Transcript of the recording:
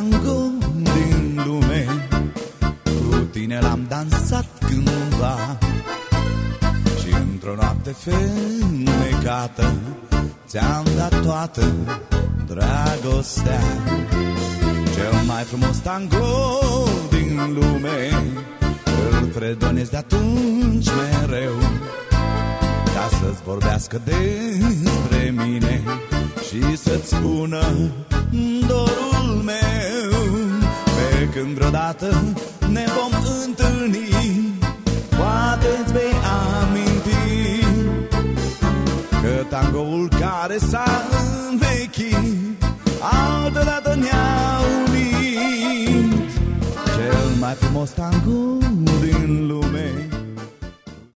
tango din lume, cu tine l-am dansat cândva. Și într-o noapte fermecată ți-am dat toată dragostea. Cel mai frumos tango din lume îl fredonez de atunci mereu, ca să-ți vorbească despre mine și să-ți spună dorul meu. Pe când vreodată ne vom întâlni, poate-ți vei aminti că tangoul care s-a învechit altădată ne-a unit. Cel mai frumos tango din lume